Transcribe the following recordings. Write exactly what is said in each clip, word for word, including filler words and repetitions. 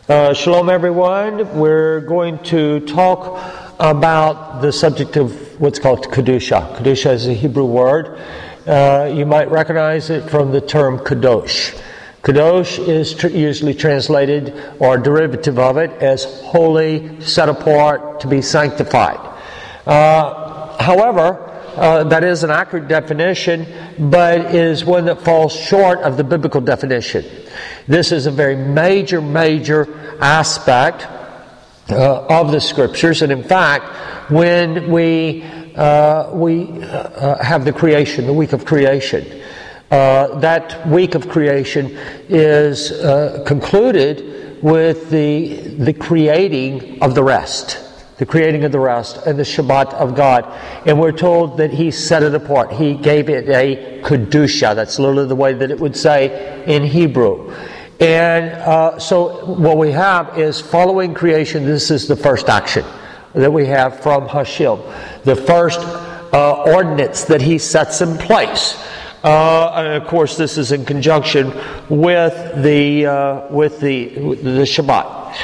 Uh, shalom, everyone. We're going to talk about the subject of what's called Kedusha. Kedusha is a Hebrew word. Uh, you might recognize it from the term Kadosh. Kadosh is tr- usually translated, or a derivative of it, as holy, set apart, to be sanctified. Uh, however, Uh, that is an accurate definition, but is one that falls short of the biblical definition. This is a very major, major aspect uh, of the Scriptures, and in fact, when we uh, we uh, have the creation, the week of creation, uh, that week of creation is uh, concluded with the the creating of the rest. The creating of the rest and the Shabbat of God. And we're told that He set it apart. He gave it a Kedusha. That's literally the way that it would say in Hebrew. And uh, so what we have is following creation, this is the first action that we have from Hashem. The first uh, ordinance that He sets in place. Uh, and of course this is in conjunction with the, uh, with the, the Shabbat.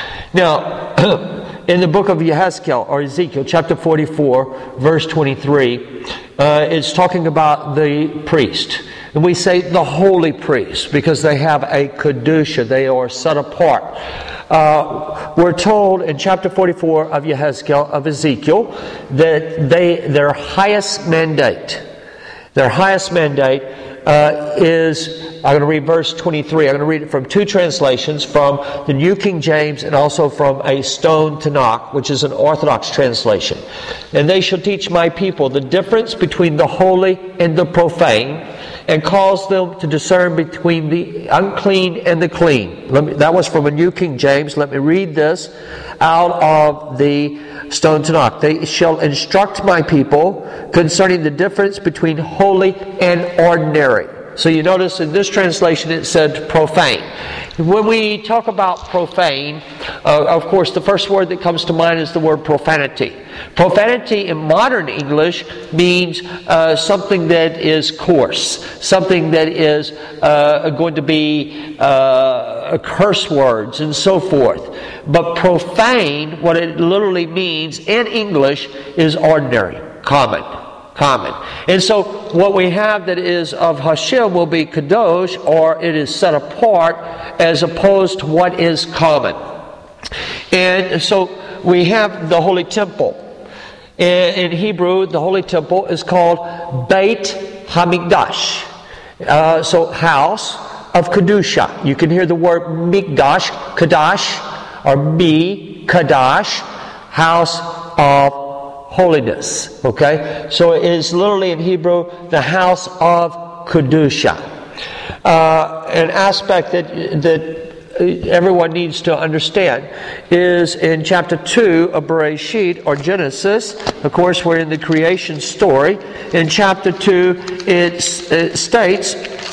Now, in the book of Yehezkel, or Ezekiel, chapter forty-four, verse twenty-three, uh, it's talking about the priest. And we say the holy priest, because they have a Kedusha, they are set apart. Uh, we're told in chapter forty-four of Yehezkel, of Ezekiel, that they their highest mandate, their highest mandate uh, is... I'm going to read verse twenty-three. I'm going to read it from two translations, from the New King James and also from a Stone Tanakh, which is an Orthodox translation. And they shall teach my people the difference between the holy and the profane, and cause them to discern between the unclean and the clean. Let me, that was from a New King James. Let me read this out of the Stone Tanakh. They shall instruct my people concerning the difference between holy and ordinary. So you notice in this translation it said profane. When we talk about profane, uh, of course the first word that comes to mind is the word profanity. Profanity in modern English means uh, something that is coarse, something that is uh, going to be uh, curse words and so forth. But profane, what it literally means in English, is ordinary, common. Common. And so what we have that is of Hashem will be Kadosh, or it is set apart, as opposed to what is common. And so we have the Holy Temple. In Hebrew, the Holy Temple is called Beit HaMikdash. Uh, so house of Kedusha. You can hear the word Mikdash, Kadash, or Mi, Kadash, house of holiness. Okay? So it is literally in Hebrew the house of Kedusha. Uh, an aspect that that everyone needs to understand is in chapter two of Bereshit, or Genesis. Of course, we're in the creation story. In chapter two, it, it states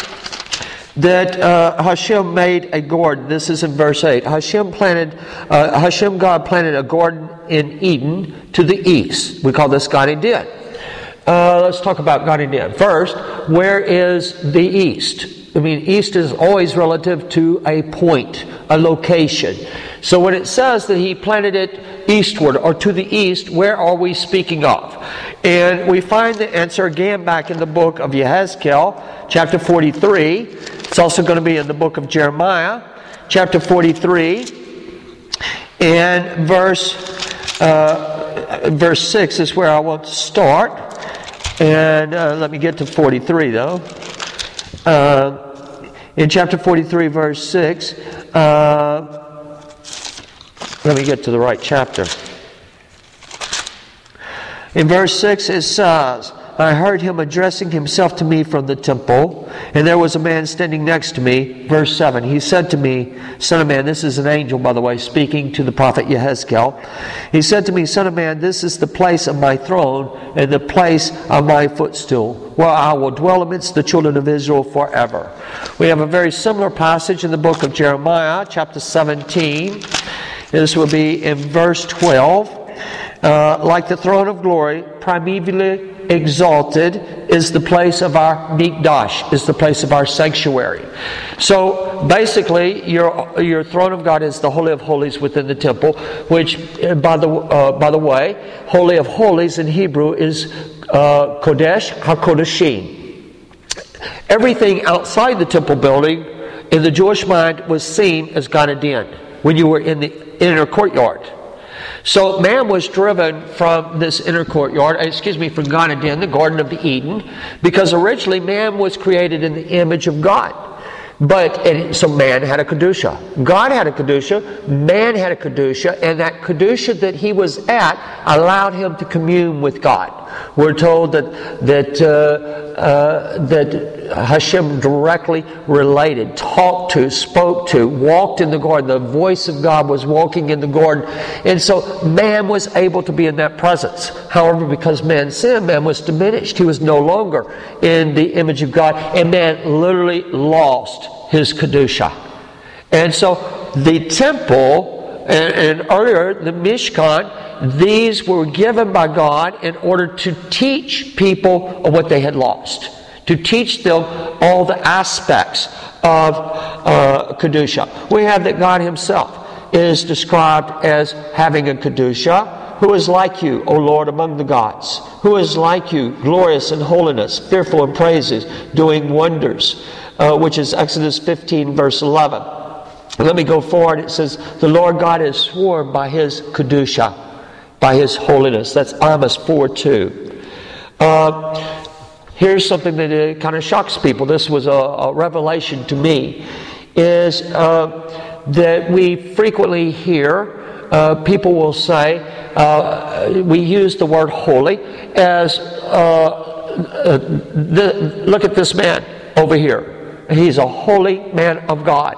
that uh, Hashem made a garden. This is in verse eight. Hashem planted, uh, Hashem God planted a garden in Eden to the east. We call this Gan Eden. Uh, let's talk about Gan Eden. First, where is the east? I mean, east is always relative to a point, a location. So when it says that He planted it eastward, or to the east, where are we speaking of? And we find the answer again back in the book of Yehezkel, chapter forty-three. It's also going to be in the book of Jeremiah, chapter forty-three, and verse uh, verse six is where I want to start. And uh, let me get to forty-three, though. Uh, in chapter forty-three, verse six, uh, let me get to the right chapter. In verse six it says, I heard Him addressing Himself to me from the temple, and there was a man standing next to me. Verse seven, He said to me, Son of man, this is an angel, by the way, speaking to the prophet Yehezkel. He said to me, Son of man, this is the place of my throne and the place of my footstool, where I will dwell amidst the children of Israel forever. We have a very similar passage in the book of Jeremiah, chapter seventeen. This will be in verse twelve. Uh, like the throne of glory, primarily exalted, is the place of our Mikdash, is the place of our sanctuary. So basically, your your throne of God is the Holy of Holies within the temple, which, by the uh, by the way, Holy of Holies in Hebrew is uh, Kodesh HaKodeshim. Everything outside the temple building, in the Jewish mind, was seen as Gan Eden when you were in the inner courtyard. So man was driven from this inner courtyard, excuse me, from Gan Eden, the Garden of the Eden, because originally man was created in the image of God. But, and so man had a Kedusha. God had a Kedusha, man had a Kedusha, and that Kedusha that he was at allowed him to commune with God. We're told that that uh, uh, that Hashem directly related, talked to, spoke to, walked in the garden. The voice of God was walking in the garden. And so man was able to be in that presence. However, because man sinned, man was diminished. He was no longer in the image of God. And man literally lost his Kedusha. And so the temple, and, and earlier the Mishkan, these were given by God in order to teach people of what they had lost. To teach them all the aspects of uh, Kedusha. We have that God Himself is described as having a Kedusha. Who is like you, O Lord, among the gods? Who is like you, glorious in holiness, fearful in praises, doing wonders? Uh, which is Exodus fifteen, verse eleven. Let me go forward. It says, the Lord God has sworn by His Kedusha, by His holiness. That's Amos four two. Uh, here's something that uh, kind of shocks people. This was a, a revelation to me. Is uh, that we frequently hear uh, people will say, uh, we use the word holy as, uh, uh, the, look at this man over here. He's a holy man of God.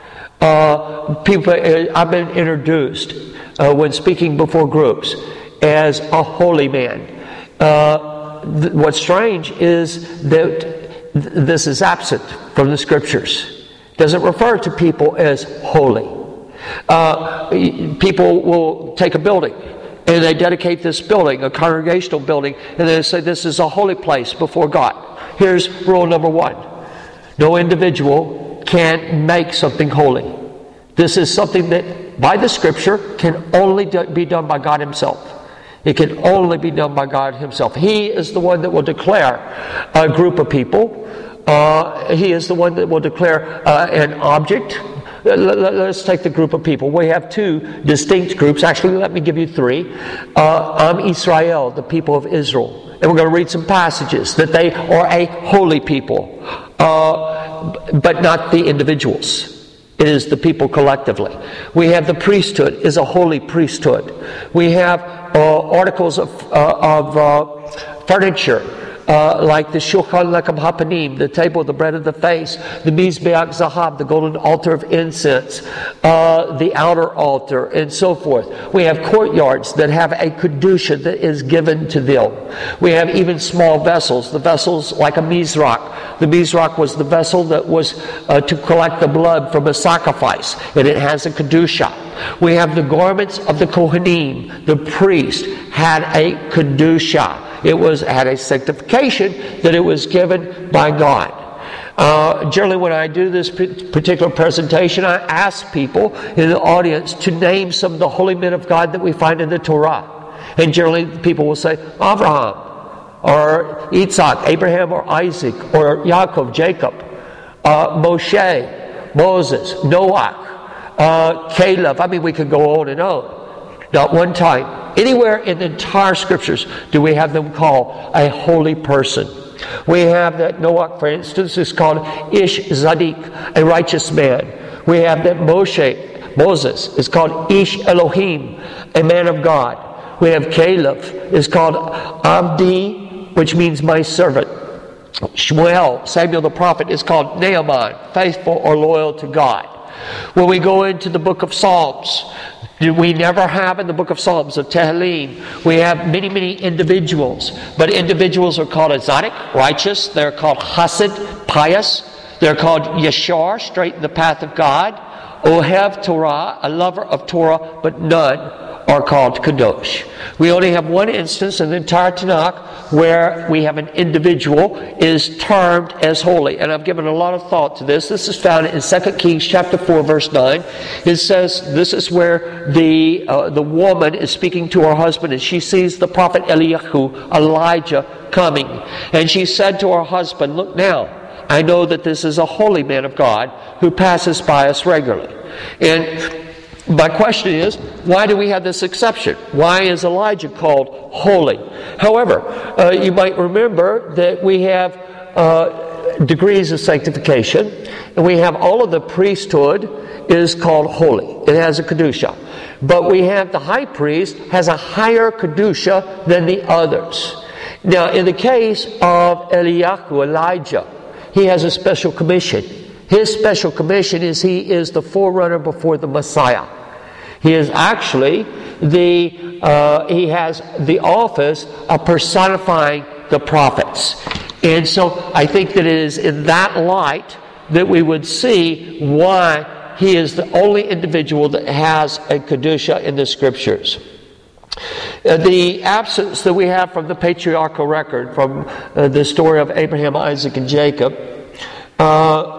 Uh, people, I've been introduced uh, when speaking before groups as a holy man. Uh, th- what's strange is that th- this is absent from the Scriptures. It doesn't refer to people as holy. Uh, people will take a building and they dedicate this building, a congregational building, and they say this is a holy place before God. Here's rule number one. No individual can make something holy. This is something that, by the Scripture, can only do, be done by God Himself. It can only be done by God Himself. He is the one that will declare a group of people. Uh, he is the one that will declare uh, an object. Let's take the group of people. We have two distinct groups. Actually, let me give you three. Uh, Am Israel, the people of Israel. And we're going to read some passages that they are a holy people. Uh, but not the individuals. It is the people collectively. We have the priesthood is a holy priesthood. We have uh, articles of, uh, of uh, furniture uh, like the Shulchan Lechem Hapanim, the table of the bread of the face, the Mizbeach Zahab, the golden altar of incense, uh, the outer altar, and so forth. We have courtyards that have a kedusha that is given to them. We have even small vessels, the vessels like a mizrach. The mizrach was the vessel that was uh, to collect the blood from a sacrifice, and it has a kedusha. We have the garments of the Kohanim. The priest had a kedusha. It was had a sanctification that it was given by God. Uh, generally, when I do this particular presentation, I ask people in the audience to name some of the holy men of God that we find in the Torah. And generally, people will say Abraham, or Isaac, Abraham or Isaac, or Yaakov, Jacob, uh, Moshe, Moses, Noah, uh, Caleb. I mean, we could go on and on. Not one time, anywhere in the entire Scriptures, do we have them call a holy person. We have that Noah, for instance, is called Ish Zadik, a righteous man. We have that Moshe, Moses, is called Ish Elohim, a man of God. We have Caleb, is called Abdi, which means my servant. Shmuel, Samuel the prophet, is called Naaman, faithful or loyal to God. When we go into the book of Psalms, we never have in the book of Psalms of Tehillim, we have many, many individuals. But individuals are called a Tzaddik, righteous. They're called Hasid, pious. They're called Yeshar, straight in the path of God. Ohev Torah, a lover of Torah, but none are called kadosh. We only have one instance in the entire Tanakh where we have an individual is termed as holy. And I've given a lot of thought to this. This is found in Second Kings chapter four, verse nine. It says this is where the uh, the woman is speaking to her husband, and she sees the prophet Eliyahu, Elijah, coming. And she said to her husband, "Look now, I know that this is a holy man of God who passes by us regularly." And my question is, why do we have this exception? Why is Elijah called holy? However, uh, you might remember that we have uh, degrees of sanctification, and we have all of the priesthood is called holy. It has a kedusha. But we have the high priest has a higher kedusha than the others. Now, in the case of Eliyahu, Elijah, he has a special commission. His special commission is he is the forerunner before the Messiah. He is actually the, uh, he has the office of personifying the prophets. And so I think that it is in that light that we would see why he is the only individual that has a kedusha in the Scriptures. Uh, the absence that we have from the patriarchal record, from uh, the story of Abraham, Isaac, and Jacob, uh,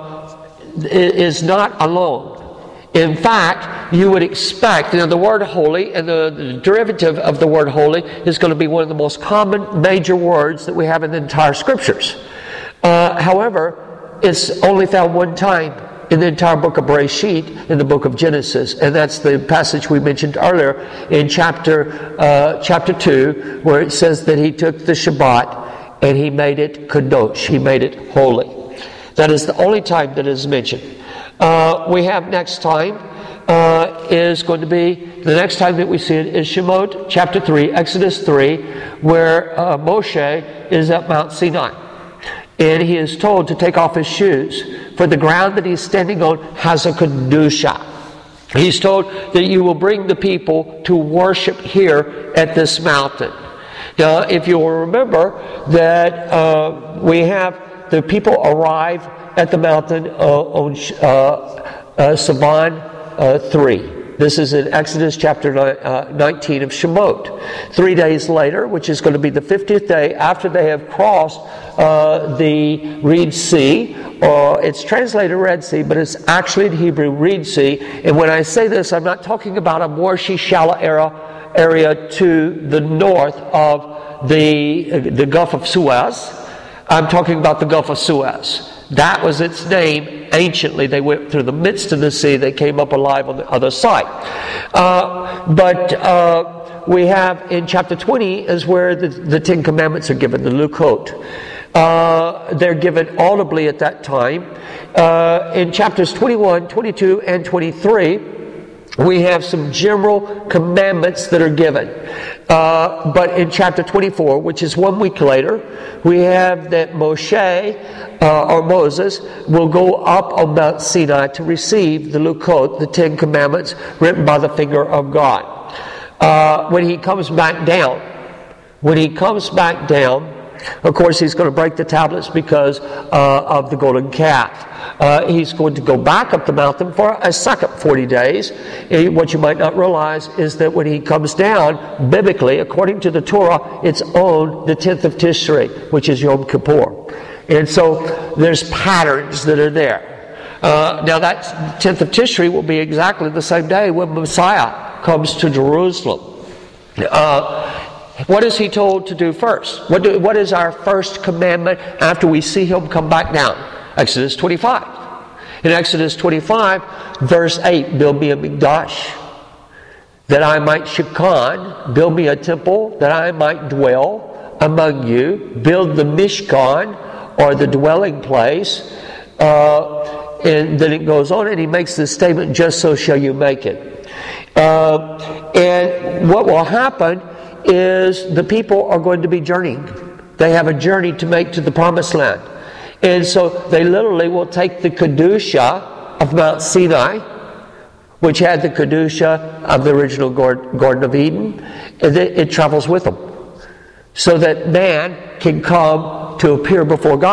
is not alone. In fact, you would expect, you know, the word holy and the, the derivative of the word holy is going to be one of the most common major words that we have in the entire Scriptures. Uh, however, it's only found one time in the entire book of Bereshit, in the book of Genesis, and that's the passage we mentioned earlier in chapter uh, chapter two, where it says that he took the Shabbat and he made it kadosh, he made it holy. That is the only time that it is mentioned. Uh, we have next time uh, is going to be, the next time that we see it is Shemot chapter three, Exodus three, where uh, Moshe is at Mount Sinai. And he is told to take off his shoes, for the ground that he's standing on has a kedusha. He's told that you will bring the people to worship here at this mountain. Now, if you will remember that uh, we have the people arrive at the mountain uh, on uh, uh, Sivan uh, three. This is in Exodus chapter nineteen of Shemot. Three days later, which is going to be the fiftieth day after they have crossed uh, the Reed Sea, or it's translated Red Sea, but it's actually in Hebrew Reed Sea. And when I say this, I'm not talking about a marshy, shallow area, area to the north of the, the Gulf of Suez. I'm talking about the Gulf of Suez. That was its name anciently. They went through the midst of the sea. They came up alive on the other side. Uh, but uh, we have in chapter twenty is where the, the Ten Commandments are given, the Lukot. Uh, they're given audibly at that time. Uh, in chapters twenty-one, twenty-two, and twenty-three, we have some general commandments that are given. Uh, but in chapter twenty-four, which is one week later, we have that Moshe, uh, or Moses, will go up on Mount Sinai to receive the Lukot, the Ten Commandments, written by the finger of God. Uh, when he comes back down, when he comes back down, of course, he's going to break the tablets because uh, of the golden calf. Uh, he's going to go back up the mountain for a second forty days. And what you might not realize is that when he comes down, biblically, according to the Torah, it's on the tenth of Tishrei, which is Yom Kippur. And so there's patterns that are there. Uh, now that tenth of Tishrei will be exactly the same day when Messiah comes to Jerusalem. Uh, What is he told to do first? What, do, what is our first commandment after we see him come back down? Exodus twenty-five. In Exodus twenty-five, verse eight, build me a mikdash, that I might shikhan, build me a temple, that I might dwell among you, build the mishkan, or the dwelling place. Uh, and then it goes on, and he makes this statement, just so shall you make it. Uh, and what will happen is the people are going to be journeying. They have a journey to make to the promised land. And so they literally will take the Kedusha of Mount Sinai, which had the Kedusha of the original Garden of Eden, and it, it travels with them. So that man can come to appear before God.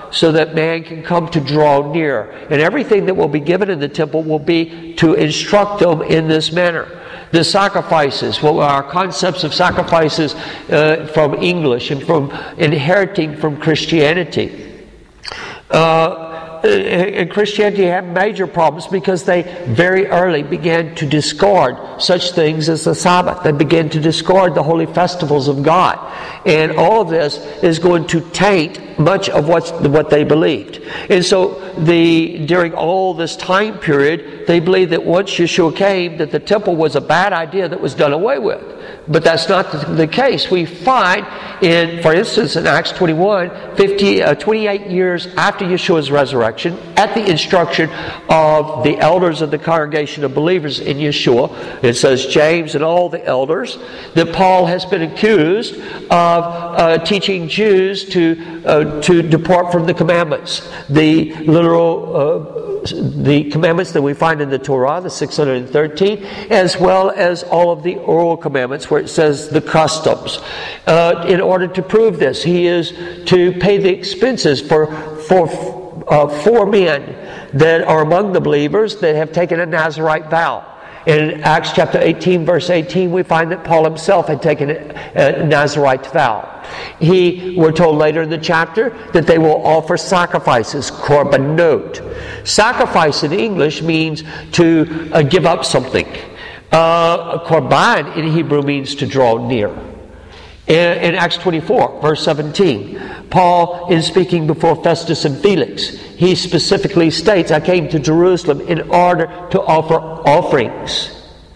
so that man can come to draw near. And everything that will be given in the temple will be to instruct them in this manner. The sacrifices, well, our concepts of sacrifices uh, from English and from inheriting from Christianity. Uh, and Christianity had major problems because they very early began to discard such things as the Sabbath. They began to discard the holy festivals of God. And all of this is going to taint much of what's, what they believed. And so the during all this time period, they believed that once Yeshua came, that the temple was a bad idea that was done away with. But that's not the, the case. We find in, for instance, in Acts twenty-one, fifty, uh, twenty-eight years after Yeshua's resurrection, at the instruction of the elders of the congregation of believers in Yeshua, it says James and all the elders, that Paul has been accused of uh, teaching Jews to uh, to depart from the commandments, the literal uh, the commandments that we find in the Torah, the six hundred thirteen, as well as all of the oral commandments where it says the customs. Uh, in order to prove this, he is to pay the expenses for for uh, four men that are among the believers that have taken a Nazirite vow. In Acts chapter eighteen, verse eighteen, we find that Paul himself had taken a Nazirite vow. He, we're told later in the chapter, that they will offer sacrifices, korbanot. Sacrifice in English means to uh, give up something. Uh, korban in Hebrew means to draw near. In, in Acts twenty-four, verse seventeen, Paul, in speaking before Festus and Felix, he specifically states, I came to Jerusalem in order to offer offerings.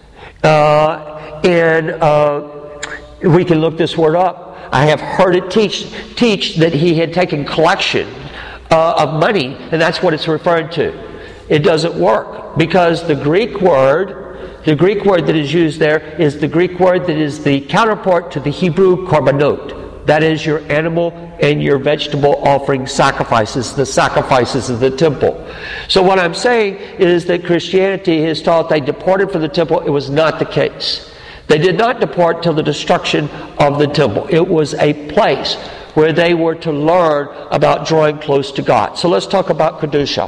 Uh, and uh, we can look this word up. I have heard it teach, teach that he had taken collection uh, of money, and that's what it's referring to. It doesn't work, because the Greek word, the Greek word that is used there is the Greek word that is the counterpart to the Hebrew korbanot. That is your animal and your vegetable offering sacrifices, the sacrifices of the temple. So what I'm saying is that Christianity has taught they departed from the temple. It was not the case. They did not depart till the destruction of the temple. It was a place where they were to learn about drawing close to God. So let's talk about Kedusha.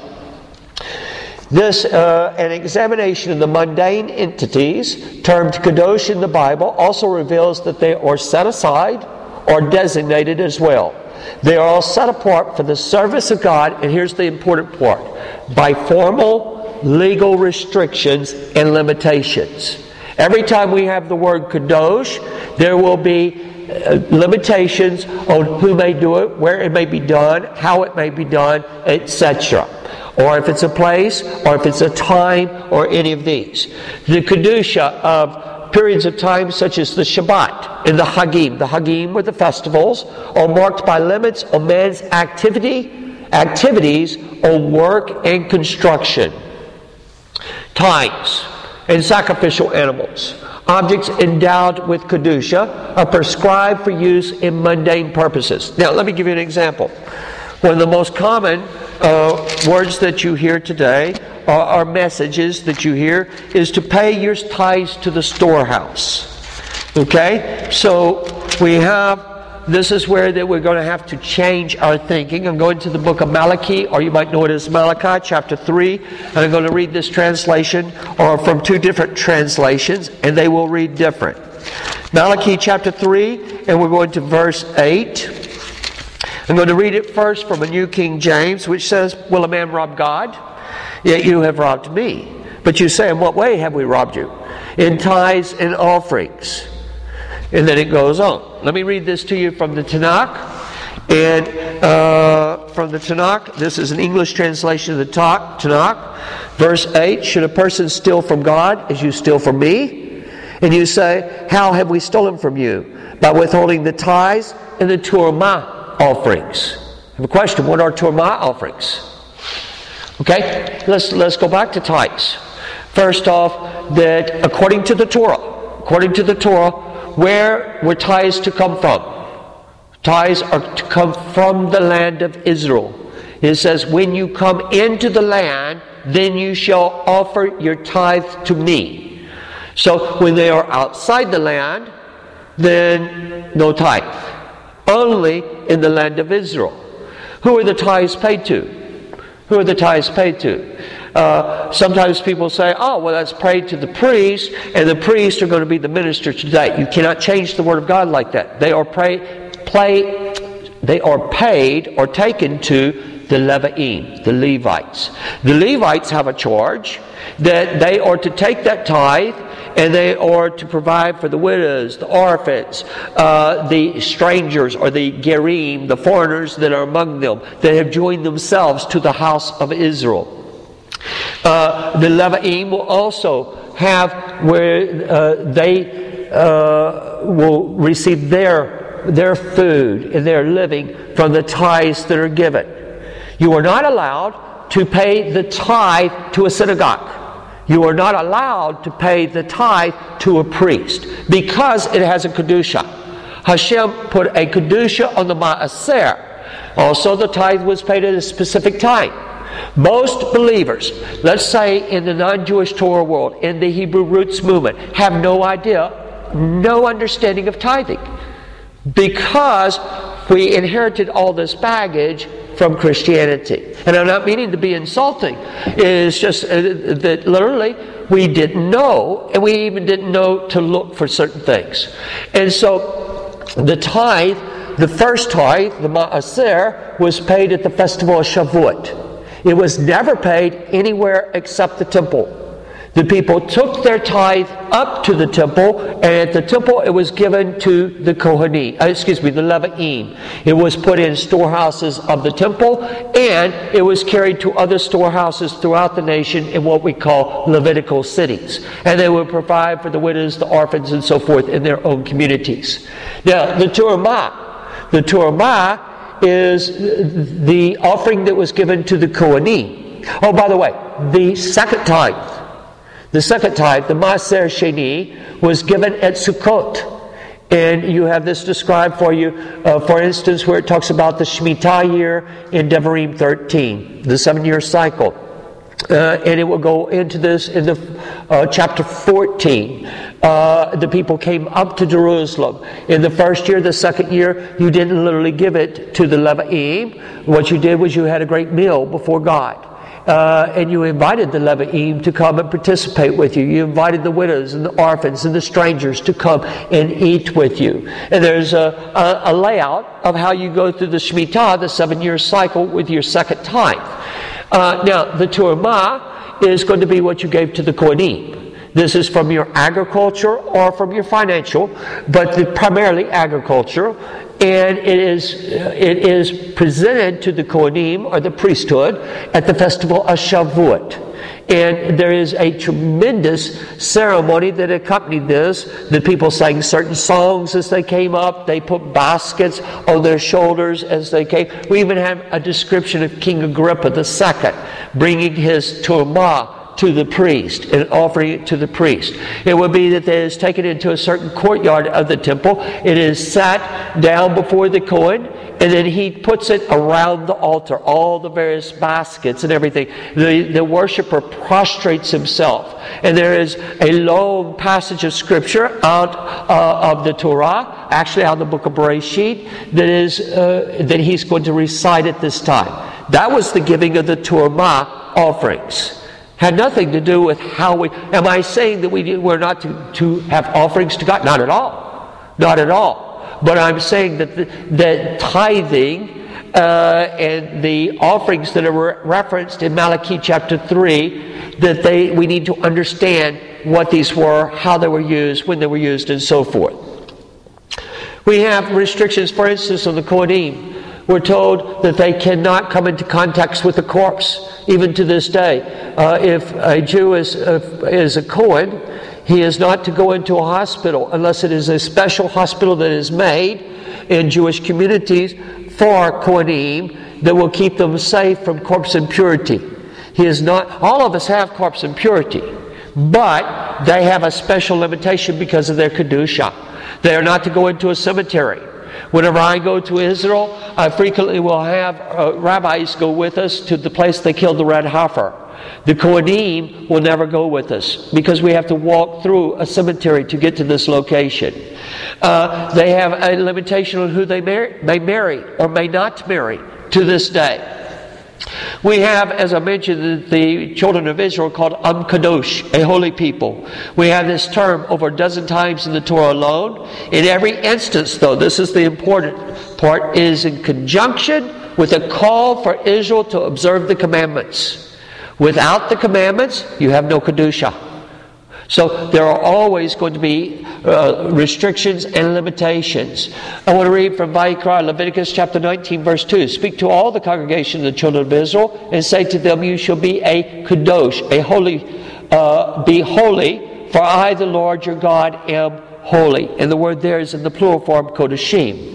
This, uh, an examination of the mundane entities, termed Kadosh in the Bible, also reveals that they are set aside or designated as well. They are all set apart for the service of God, and here's the important part, by formal legal restrictions and limitations. Every time we have the word Kadosh, there will be uh, limitations on who may do it, where it may be done, how it may be done, et cetera. Or if it's a place, or if it's a time, or any of these. The Kedusha of periods of time such as the Shabbat and the Hagim. The Hagim, or the festivals, are marked by limits on man's activity, activities on work and construction. Times and sacrificial animals. Objects endowed with Kedusha are prescribed for use in mundane purposes. Now, let me give you an example. One of the most common uh, words that you hear today, or, or messages that you hear, is to pay your tithes to the storehouse. Okay? So, we have, this is where that we're going to have to change our thinking. I'm going to the book of Malachi, or you might know it as Malachi, chapter three. And I'm going to read this translation, or from two different translations, and they will read different. Malachi chapter three, and we're going to verse eight. I'm going to read it first from a New King James, which says, will a man rob God? Yet you have robbed me. But you say, in what way have we robbed you? In tithes and offerings. And then it goes on. Let me read this to you from the Tanakh. And uh, from the Tanakh, this is an English translation of the Tanakh. Verse eight, should a person steal from God as you steal from me? And you say, how have we stolen from you? By withholding the tithes and the turmah offerings. I have a question. What are turmah offerings? Okay, let's let's go back to tithes. First off, that according to the Torah, according to the Torah, where were tithes to come from? Tithes are to come from the land of Israel. It says, when you come into the land, then you shall offer your tithe to me. So when they are outside the land, then no tithe. Only in the land of Israel. Who are the tithes paid to? Who are the tithes paid to? Uh, sometimes people say, oh, well, that's paid to the priest, and the priests are going to be the ministers today. You cannot change the Word of God like that. They are pray, play, they are paid or taken to the Levi'im, the Levites. The Levites have a charge that they are to take that tithe and they are to provide for the widows, the orphans, uh, the strangers or the gerim, the foreigners that are among them, that have joined themselves to the house of Israel. Uh, the Levi'im will also have where uh, they uh, will receive their, their food and their living from the tithes that are given. You are not allowed to pay the tithe to a synagogue. You are not allowed to pay the tithe to a priest because it has a kedusha. Hashem put a kedusha on the ma'aser. Also, the tithe was paid at a specific time. Most believers, let's say in the non-Jewish Torah world, in the Hebrew roots movement, have no idea, no understanding of tithing because we inherited all this baggage from Christianity. And I'm not meaning to be insulting. It's just uh, that literally we didn't know, and we even didn't know to look for certain things. And so the tithe, the first tithe, the ma'aser, was paid at the festival of Shavuot. It was never paid anywhere except the temple. The people took their tithe up to the temple, and at the temple it was given to the Kohanim, uh, excuse me, the Levi'im. It was put in storehouses of the temple, and it was carried to other storehouses throughout the nation in what we call Levitical cities. And they would provide for the widows, the orphans, and so forth in their own communities. Now, the Turumah. The Turumah is the offering that was given to the Kohanim. Oh, by the way, the second tithe, The second tithe, the Maaser Sheni, was given at Sukkot. And you have this described for you, uh, for instance, where it talks about the Shemitah year in Devarim thirteen, the seven-year cycle. Uh, and it will go into this in the uh, chapter fourteen. Uh, the people came up to Jerusalem. In the first year, the second year, you didn't literally give it to the Levi'im. What you did was you had a great meal before God. Uh, and you invited the Levi'im to come and participate with you. You invited the widows and the orphans and the strangers to come and eat with you. And there's a, a, a layout of how you go through the Shemitah, the seven-year cycle, with your second tithe. Uh, now, the Turumah is going to be what you gave to the Kohanim. This is from your agriculture or from your financial, but the, primarily agriculture. And it is it is presented to the Kohanim, or the priesthood, at the festival of Shavuot. And there is a tremendous ceremony that accompanied this. The people sang certain songs as they came up. They put baskets on their shoulders as they came. We even have a description of King Agrippa the Second bringing his Turumah to the priest and offering it to the priest. It would be that it is taken into a certain courtyard of the temple. It is sat down before the Kohen, and then he puts it around the altar, all the various baskets and everything. The, the worshiper prostrates himself. And there is a long passage of scripture out uh, of the Torah, actually out of the book of Bereshit, that is uh, that he's going to recite at this time. That was the giving of the Turumah offerings. Had nothing to do with how we... Am I saying that we we're not to, to have offerings to God? Not at all. Not at all. But I'm saying that the, that tithing uh, and the offerings that are re- referenced in Malachi chapter three, that they we need to understand what these were, how they were used, when they were used, and so forth. We have restrictions, for instance, on the Kohanim. We're told that they cannot come into contact with a corpse, even to this day. Uh, if a Jew is, uh, is a Kohen, he is not to go into a hospital unless it is a special hospital that is made in Jewish communities for Kohanim that will keep them safe from corpse impurity. He is not. All of us have corpse impurity, but they have a special limitation because of their kedusha. They are not to go into a cemetery. Whenever I go to Israel, I frequently will have uh, rabbis go with us to the place they killed the red heifer. The Kohanim will never go with us because we have to walk through a cemetery to get to this location. Uh, they have a limitation on who they mar- may marry or may not marry. to this day. We have, as I mentioned, the children of Israel called Am Kadosh, a holy people. We have this term over a dozen times in the Torah alone. In every instance, though, this is the important part, is in conjunction with a call for Israel to observe the commandments. Without the commandments, you have no Kedusha. So there are always going to be uh, restrictions and limitations. I want to read from Vayikra, Leviticus chapter nineteen, verse two. Speak to all the congregation of the children of Israel and say to them, you shall be a kadosh, a holy, uh, be holy, for I, the Lord your God, am holy. And the word there is in the plural form, kodashim.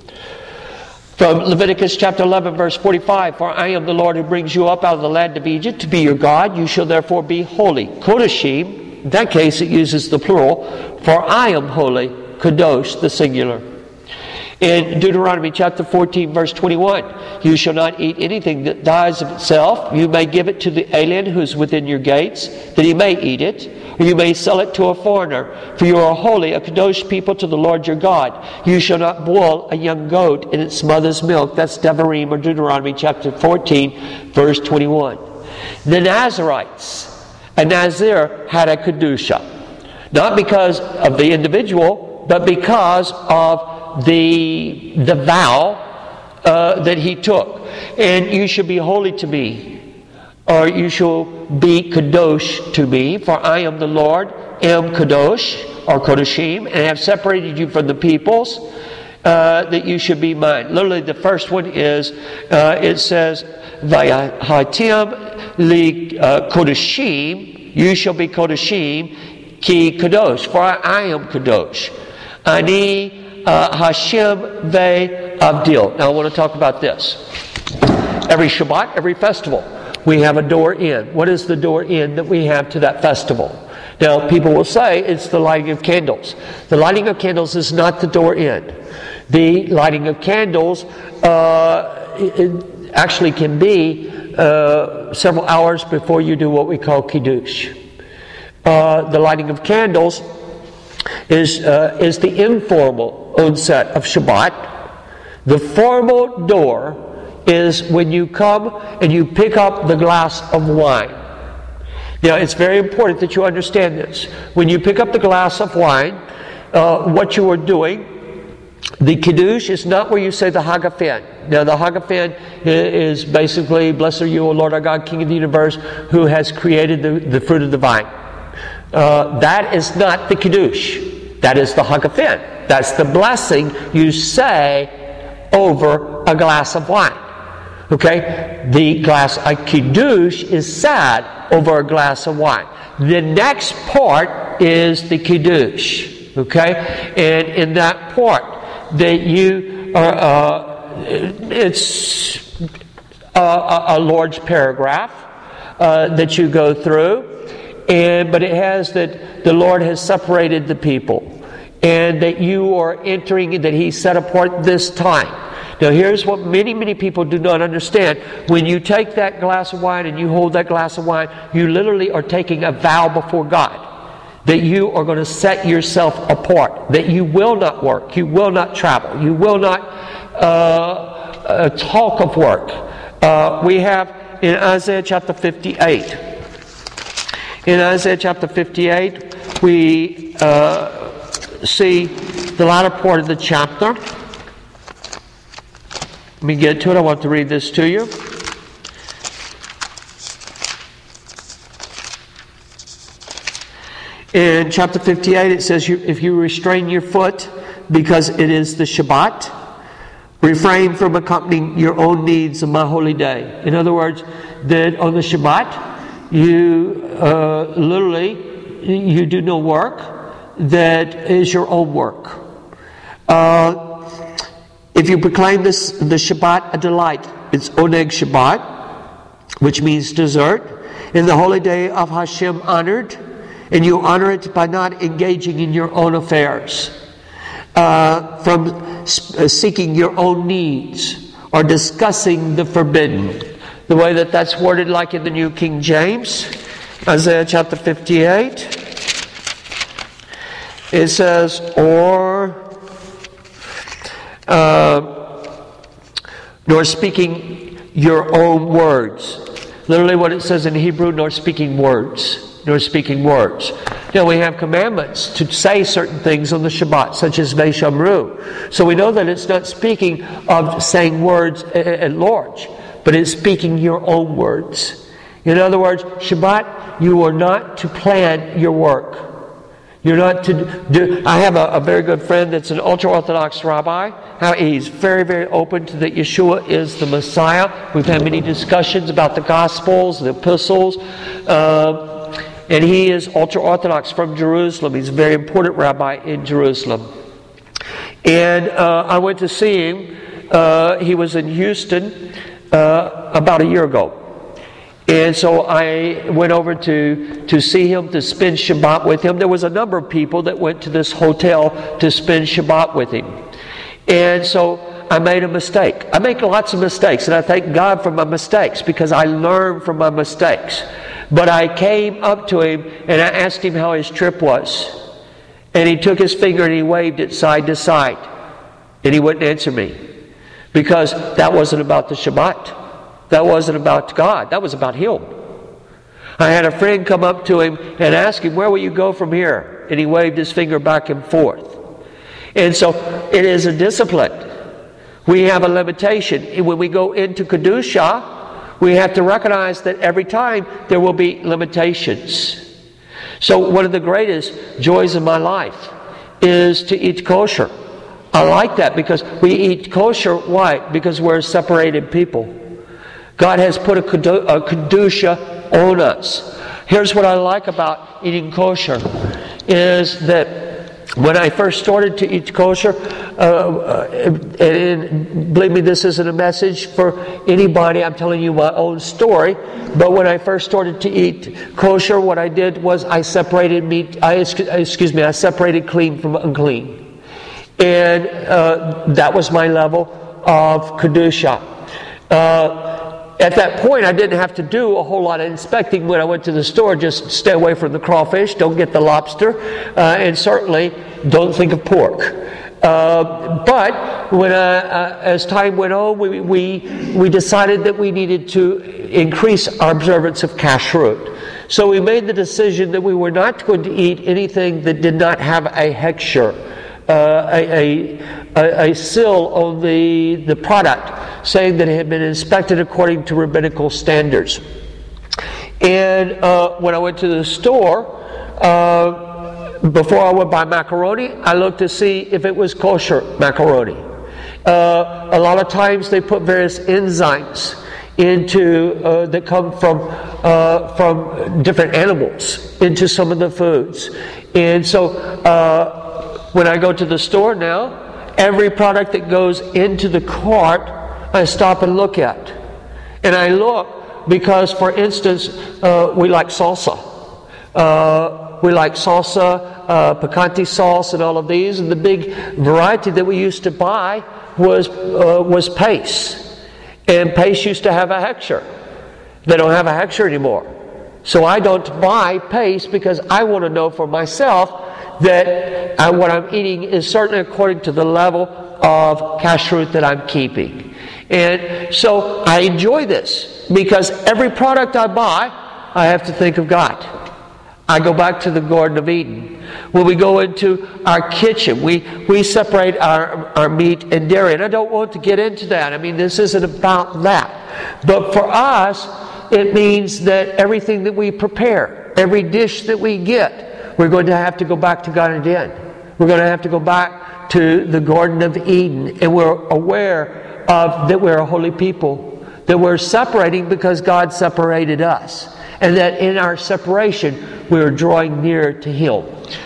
From Leviticus chapter eleven, verse forty-five, for I am the Lord who brings you up out of the land of Egypt to be your God. You shall therefore be holy. Kodashim. In that case, it uses the plural, for I am holy, kadosh, the singular. In Deuteronomy chapter fourteen, verse twenty-one, you shall not eat anything that dies of itself. You may give it to the alien who is within your gates, that he may eat it, or you may sell it to a foreigner. For you are holy, a kadosh people to the Lord your God. You shall not boil a young goat in its mother's milk. That's Devarim, or Deuteronomy chapter fourteen, verse twenty-one. The Nazarites, a Nazir had a Kedusha. Not because of the individual, but because of the, the vow uh, that he took. And you shall be holy to me, or you shall be Kadosh to me, for I am the Lord, am Kadosh, or Kodashim, and have separated you from the peoples, uh, that you should be mine. Literally, the first one is, uh, it says, Vayahatim li Kodashim, you shall be Kodashim, ki Kadosh, for I am Kadosh. Ani uh, Hashem ve Abdil. Now I want to talk about this. Every Shabbat, every festival, we have a door in. What is the door in that we have to that festival? Now people will say it's the lighting of candles. The lighting of candles is not the door in. The lighting of candles uh, it actually can be uh, several hours before you do what we call Kiddush. Uh, the lighting of candles is uh, is the informal onset of Shabbat. The formal door is when you come and you pick up the glass of wine. Now, it's very important that you understand this. When you pick up the glass of wine, uh, what you are doing, the Kiddush is not where you say the Hagafen. Now, the Hagafen is basically, blessed are you, O Lord our God, King of the universe, who has created the, the fruit of the vine. Uh, that is not the Kiddush. That is the Hagafen. That's the blessing you say over a glass of wine. Okay? The glass of Kiddush is said over a glass of wine. The next part is the Kiddush. Okay? And in that part, that you are, uh, it's a, a large paragraph uh, that you go through. And, but it has that the Lord has separated the people, and that you are entering, that He set apart this time. Now here's what many, many people do not understand. When you take that glass of wine and you hold that glass of wine, you literally are taking a vow before God that you are going to set yourself apart, that you will not work, you will not travel, you will not uh, uh, talk of work. Uh, we have in Isaiah chapter fifty-eight. In Isaiah chapter fifty-eight, we uh, see the latter part of the chapter. Let me get to it. I want to read this to you. In chapter fifty-eight, it says, if you restrain your foot because it is the Shabbat, refrain from accompanying your own needs on my holy day. In other words, that on the Shabbat, you uh, literally, you do no work that is your own work. Uh, if you proclaim this, the Shabbat a delight, it's Oneg Shabbat, which means dessert, in the holy day of Hashem honored, and you honor it by not engaging in your own affairs, uh, from seeking your own needs or discussing the forbidden. The way that that's worded, like in the New King James, Isaiah chapter fifty-eight, it says, or uh, nor speaking your own words. Literally what it says in Hebrew, nor speaking words. Nor speaking words. Now we have commandments to say certain things on the Shabbat, such as Veishamru. So we know that it's not speaking of saying words at large, but it's speaking your own words. In other words, Shabbat, you are not to plan your work. You're not to do... I have a, a very good friend that's an ultra-Orthodox rabbi. How he's very, very open to that Yeshua is the Messiah. We've had many discussions about the Gospels, the Epistles. Uh, and he is ultra-Orthodox from Jerusalem. He's a very important rabbi in Jerusalem. And uh, I went to see him. Uh, he was in Houston uh, about a year ago. And so I went over to, to see him, to spend Shabbat with him. There was a number of people that went to this hotel to spend Shabbat with him. And so I made a mistake. I make lots of mistakes, and I thank God for my mistakes because I learn from my mistakes. But I came up to him and I asked him how his trip was. And he took his finger and he waved it side to side. And he wouldn't answer me because that wasn't about the Shabbat. That wasn't about God. That was about him. I had a friend come up to him and ask him, where will you go from here? And he waved his finger back and forth. And so it is a discipline. We have a limitation. When we go into Kedusha, we have to recognize that every time there will be limitations. So one of the greatest joys of my life is to eat kosher. I like that because we eat kosher. Why? Because we're a separated people. God has put a Kedusha on us. Here's what I like about eating kosher, is that when I first started to eat kosher, uh, and, and believe me, this isn't a message for anybody, I'm telling you my own story, but when I first started to eat kosher, what I did was I separated meat, I, excuse me, I separated clean from unclean. And uh, that was my level of Kedusha. Uh, At that point, I didn't have to do a whole lot of inspecting when I went to the store. Just stay away from the crawfish, don't get the lobster, uh, and certainly don't think of pork. Uh, but when I, uh, as time went on, we, we we decided that we needed to increase our observance of kashrut. So we made the decision that we were not going to eat anything that did not have a hechsher, uh, a, a, a seal on the, the product, saying that it had been inspected according to rabbinical standards. And uh, when I went to the store, uh, before I would buy macaroni, I looked to see if it was kosher macaroni. Uh, a lot of times they put various enzymes into uh, that come from uh, from different animals into some of the foods. And so uh, when I go to the store now, every product that goes into the cart, I stop and look at. And I look because, for instance, uh, we like salsa. Uh, we like salsa, uh, picante sauce, and all of these. And the big variety that we used to buy was uh, was pace. And pace used to have a hechsher. They don't have a hechsher anymore. So I don't buy pace because I want to know for myself that I, what I'm eating is certainly according to the level of kashrut that I'm keeping. And so I enjoy this because every product I buy, I have to think of God. I go back to the Garden of Eden. When we go into our kitchen, we, we separate our, our meat and dairy. And I don't want to get into that. I mean, this isn't about that. But for us, it means that everything that we prepare, every dish that we get, we're going to have to go back to God again. We're going to have to go back to the Garden of Eden. And we're aware of that we're a holy people, that we're separating because God separated us, and that in our separation we're drawing near to Him.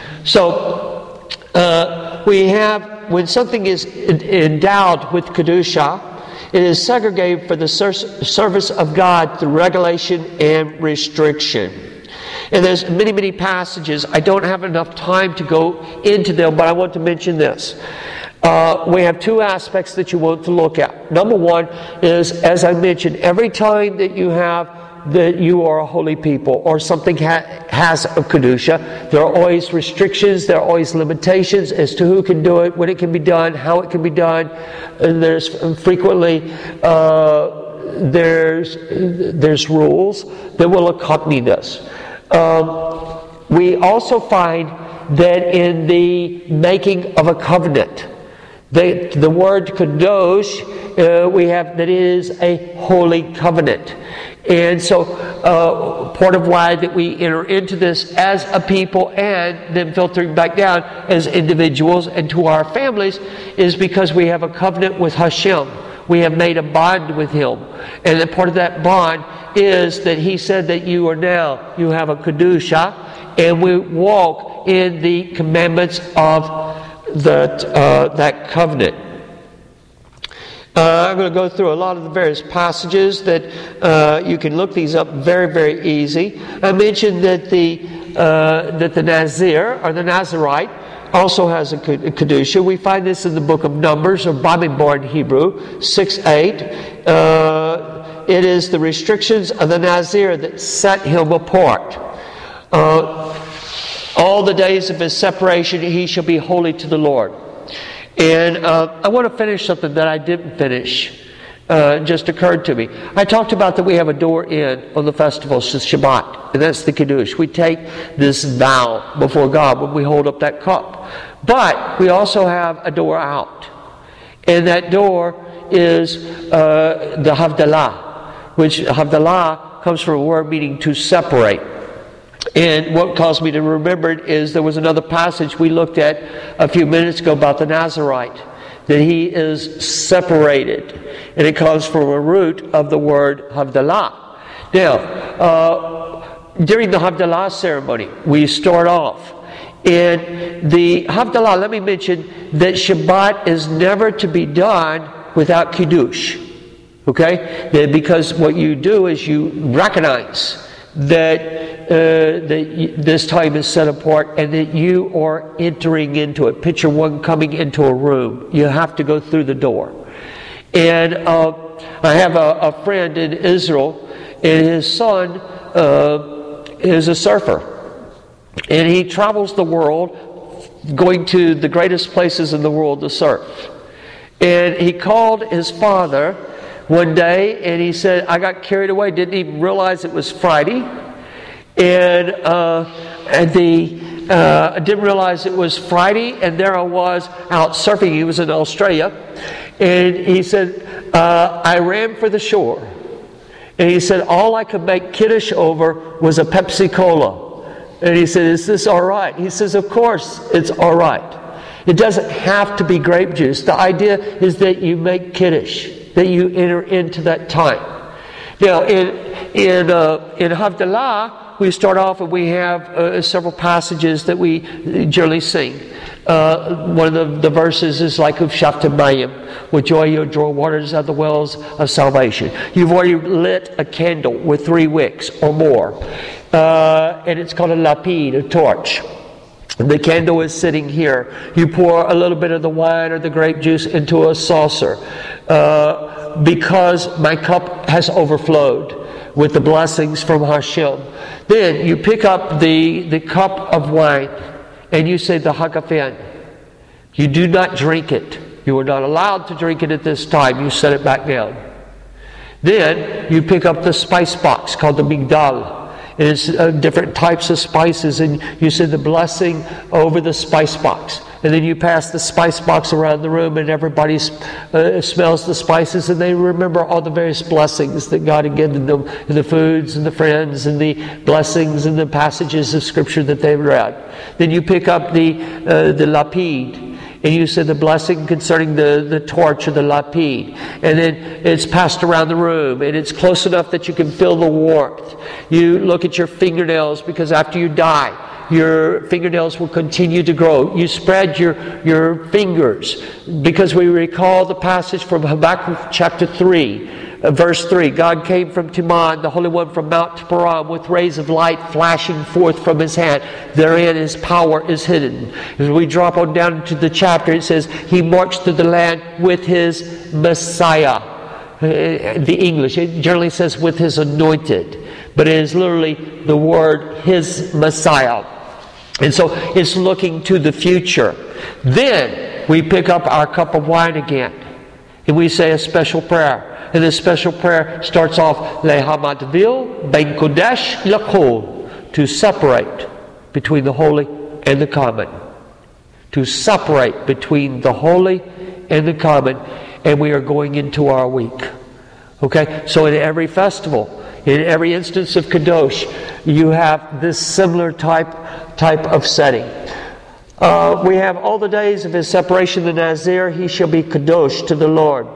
So uh, we have, when something is endowed with Kedusha, it is segregated for the service of God through regulation and restriction. And there's many, many passages. I don't have enough time to go into them, but I want to mention this. Uh, we have two aspects that you want to look at. Number one is, as I mentioned, every time that you have that you are a holy people, or something ha- has a Kedusha, there are always restrictions, there are always limitations as to who can do it, when it can be done, how it can be done. And there's frequently uh, there's there's rules that will accompany this. Um, we also find that in the making of a covenant, the, the word kadosh, uh, we have that it is a holy covenant. And so uh, part of why that we enter into this as a people and then filtering back down as individuals and to our families is because we have a covenant with Hashem. We have made a bond with Him. And that part of that bond is that He said that you are now, you have a Kedusha, and we walk in the commandments of that, uh, that covenant. Uh, I'm going to go through a lot of the various passages that uh, you can look these up very, very easy. I mentioned that the uh, that the Nazir, or the Nazirite, also has a Kedusha. We find this in the book of Numbers, or Bamidbar in Hebrew, six eight. Uh, it is the restrictions of the Nazir that set him apart. Uh, all the days of his separation he shall be holy to the Lord. And uh, I want to finish something that I didn't finish. Uh, just occurred to me. I talked about that we have a door in on the festival, Shabbat, and that's the Kiddush. We take this vow before God when we hold up that cup. But we also have a door out. And that door is uh, the Havdalah, which Havdalah comes from a word meaning to separate. And what caused me to remember it is there was another passage we looked at a few minutes ago about the Nazirite, that he is separated. And it comes from a root of the word Havdalah. Now, uh, during the Havdalah ceremony, we start off. And the Havdalah, let me mention that Shabbat is never to be done without Kiddush. Okay? Because what you do is you recognize that uh, that this time is set apart and that you are entering into it. Picture one coming into a room. You have to go through the door. And uh, I have a, a friend in Israel, and his son uh, is a surfer. And he travels the world going to the greatest places in the world to surf. And he called his father one day and he said, I got carried away, didn't even realize it was Friday. And, uh, and the uh, I didn't realize it was Friday, and there I was out surfing. He was in Australia. And he said, uh, I ran for the shore. And he said, all I could make Kiddush over was a Pepsi Cola. And he said, is this all right? He says, of course it's all right. It doesn't have to be grape juice. The idea is that you make Kiddush, that you enter into that time. Now, in in uh, in Havdalah, we start off and we have uh, several passages that we generally sing. Uh, one of the, the verses is like of Shaftamayim, with joy you draw waters out of the wells of salvation. You've already lit a candle with three wicks or more. Uh, and it's called a lapid, a torch. The candle is sitting here. You pour a little bit of the wine or the grape juice into a saucer. Uh, because my cup has overflowed with the blessings from Hashem. Then you pick up the, the cup of wine and you say the Hakafen. You do not drink it. You are not allowed to drink it at this time. You set it back down. Then you pick up the spice box called the Migdal. It's uh, different types of spices, and you say the blessing over the spice box. And then you pass the spice box around the room, and everybody uh, smells the spices, and they remember all the various blessings that God had given them, and the foods and the friends and the blessings and the passages of Scripture that they read. Then you pick up the uh, the lapid, and you say the blessing concerning the, the torch or the lapid. And then it's passed around the room, and it's close enough that you can feel the warmth. You look at your fingernails, because after you die, your fingernails will continue to grow. You spread your, your fingers, because we recall the passage from Habakkuk chapter three, uh, verse three. God came from Teman, the Holy One from Mount Paran, with rays of light flashing forth from His hand. Therein His power is hidden. As we drop on down to the chapter, it says, He marched through the land with His Messiah. Uh, the English, it generally says with His anointed. but it is literally the word His Messiah. And so it's looking to the future. Then we pick up our cup of wine again, and we say a special prayer. And this special prayer starts off, Lehamadvil ben Kodesh Lakol, to separate between the holy and the common. To separate between the holy and the common. And we are going into our week. Okay? So in every festival, in every instance of Kadosh, you have this similar type type of setting. Uh, we have all the days of his separation, the Nazir, he shall be Kadosh to the Lord.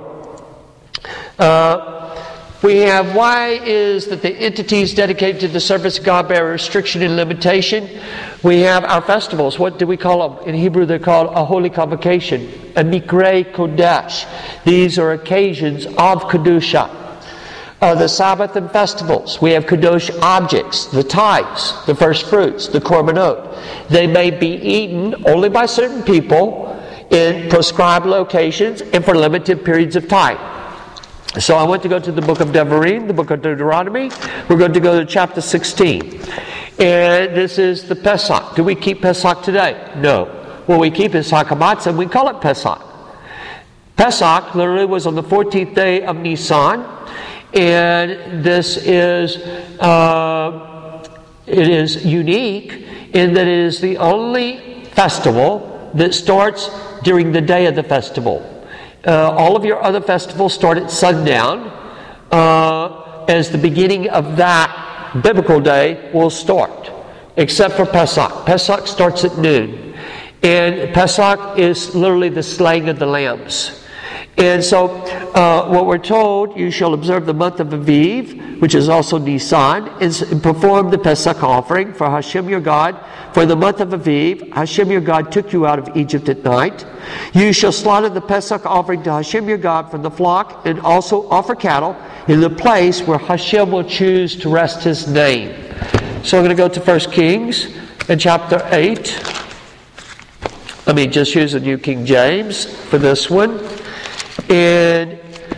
Uh, we have, why is that the entities dedicated to the service of God bear restriction and limitation? We have our festivals. What do we call them? In Hebrew they're called a holy convocation, a Mikre Kodesh. These are occasions of Kedusha. Uh, the Sabbath and festivals. We have Kadosh objects, the tithes, the first fruits, the korbanot. They may be eaten only by certain people in prescribed locations and for limited periods of time. So I want to go to the book of Devarim, the book of Deuteronomy. We're going to go to chapter sixteen. And this is the Pesach. Do we keep Pesach today? No. What we keep is Hakamatz, and we call it Pesach. Pesach literally was on the fourteenth day of Nisan. And this is uh, it is unique in that it is the only festival that starts during the day of the festival. Uh, all of your other festivals start at sundown, uh, as the beginning of that biblical day will start, except for Pesach. Pesach starts at noon, and Pesach is literally the slaying of the lambs. And so, uh, what we're told, you shall observe the month of Aviv, which is also Nisan, and perform the Pesach offering for Hashem your God. For the month of Aviv, Hashem your God took you out of Egypt at night. You shall slaughter the Pesach offering to Hashem your God from the flock, and also offer cattle in the place where Hashem will choose to rest His name. So I'm going to go to First Kings in chapter eight. Let me just use the New King James for this one. And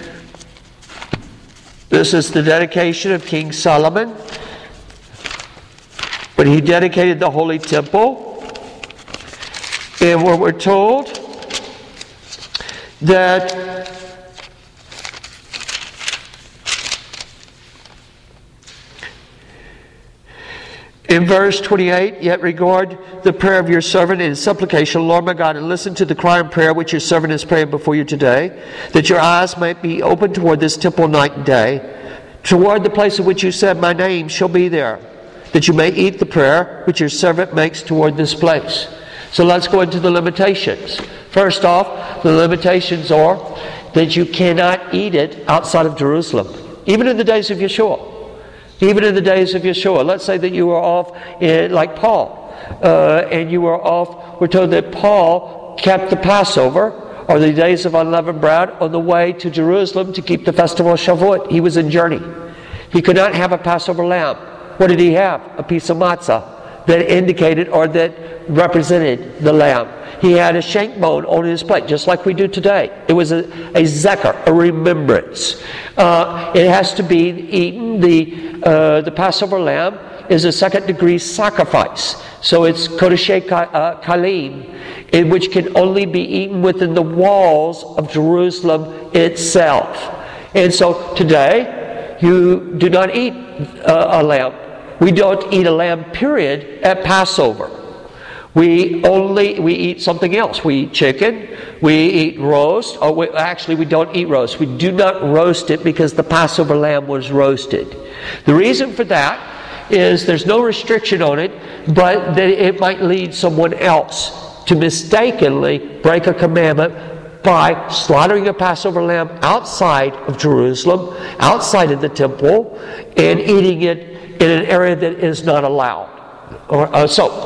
this is the dedication of King Solomon when he dedicated the Holy Temple. And where we're told that in verse twenty-eight, yet regard the prayer of your servant in supplication, Lord my God, and listen to the cry and prayer which your servant is praying before you today, that your eyes might be open toward this temple night and day, toward the place in which you said, my name shall be there, that you may eat the prayer which your servant makes toward this place. So let's go into the limitations. First off, the limitations are that you cannot eat it outside of Jerusalem, even in the days of Yeshua. Even in the days of Yeshua. Let's say that you were off, in, like Paul, uh, and you were off, we're told that Paul kept the Passover, or the days of unleavened bread, on the way to Jerusalem to keep the festival of Shavuot. He was in journey. He could not have a Passover lamb. What did he have? A piece of matzah that indicated or that represented the lamb. He had a shank bone on his plate, just like we do today. It was a, a zecher, a remembrance. Uh, it has to be eaten. The uh, the Passover lamb is a second degree sacrifice. So it's Kodeshei Kalim, in which can only be eaten within the walls of Jerusalem itself. And so today, you do not eat uh, a lamb. We don't eat a lamb, period, at Passover. We only, we eat something else. We eat chicken, we eat roast, or we, actually we don't eat roast. We do not roast it because the Passover lamb was roasted. The reason for that is there's no restriction on it, but that it might lead someone else to mistakenly break a commandment by slaughtering a Passover lamb outside of Jerusalem, outside of the temple, and eating it in an area that is not allowed. Or, uh, so,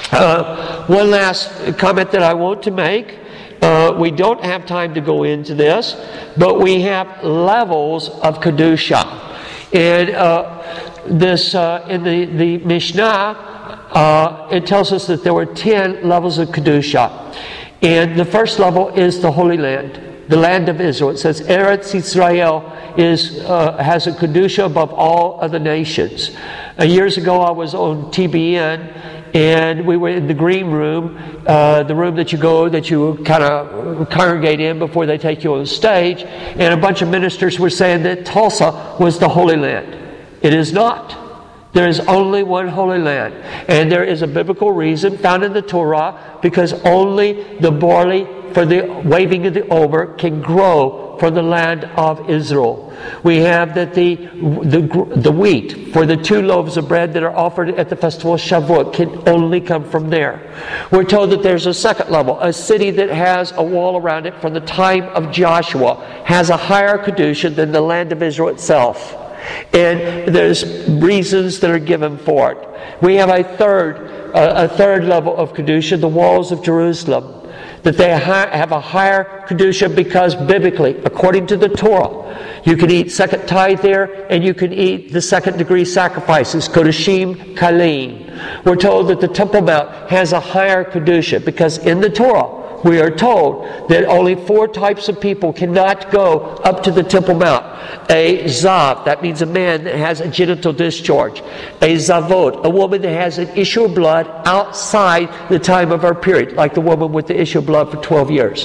Uh, one last comment that I want to make. Uh, we don't have time to go into this, but we have levels of Kedusha. And uh, this uh, in the, the Mishnah, uh, it tells us that there were ten levels of Kedusha. And the first level is the Holy Land. the land of Israel. It says Eretz Israel is uh, has a kedusha above all other nations. Uh, years ago, I was on T B N, and we were in the green room, uh, the room that you go, that you kind of congregate in before they take you on stage, and a bunch of ministers were saying that Tulsa was the Holy Land. It is not. There is only one Holy Land. And there is a biblical reason found in the Torah, because only the barley for the waving of the omer can grow from the land of Israel. We have that the, the, the wheat for the two loaves of bread that are offered at the festival of Shavuot can only come from there. We're told that there's a second level. A city that has a wall around it from the time of Joshua has a higher kedusha than the land of Israel itself. And there's reasons that are given for it. We have a third, uh, a third level of kedusha, the walls of Jerusalem, that they ha- have a higher kedusha because biblically, according to the Torah, you can eat second tithe there, and you can eat the second degree sacrifices, kodashim kalim. We're told that the Temple Mount has a higher kedusha because in the Torah we are told that only four types of people cannot go up to the Temple Mount. A zav, that means a man that has a genital discharge. A zavot, a woman that has an issue of blood outside the time of her period, like the woman with the issue of blood for twelve years.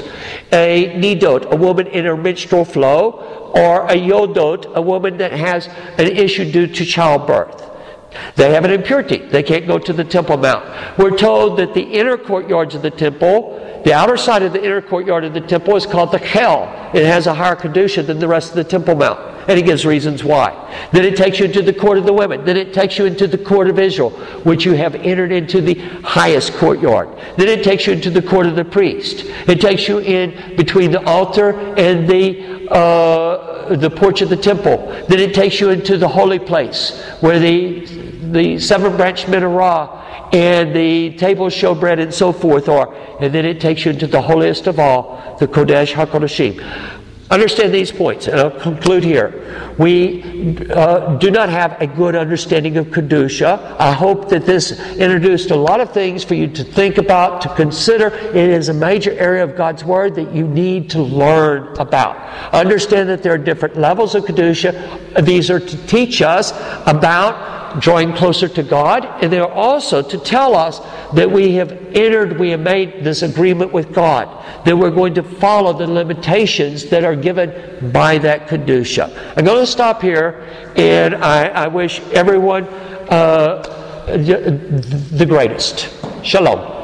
A nidot, a woman in her menstrual flow. Or a yodot, a woman that has an issue due to childbirth. They have an impurity. They can't go to the Temple Mount. We're told that the inner courtyards of the temple, the outer side of the inner courtyard of the temple is called the Kel. It has a higher kedusha than the rest of the Temple Mount. And he gives reasons why. Then it takes you into the court of the women. Then it takes you into the court of Israel, which you have entered into the highest courtyard. Then it takes you into the court of the priest. It takes you in between the altar and the uh, the porch of the temple. Then it takes you into the holy place, where the the seven-branch menorah and the table of showbread and so forth are. And then it takes you into the holiest of all, the Kodesh HaKodashim. Understand these points, and I'll conclude here. We uh, do not have a good understanding of Kedusha. I hope that this introduced a lot of things for you to think about, to consider. It is a major area of God's Word that you need to learn about. Understand that there are different levels of Kedusha. These are to teach us about drawing closer to God, and they are also to tell us that we have entered, we have made this agreement with God, that we're going to follow the limitations that are given by that Kedusha. I'm going to stop here, and I, I wish everyone uh, the greatest. Shalom.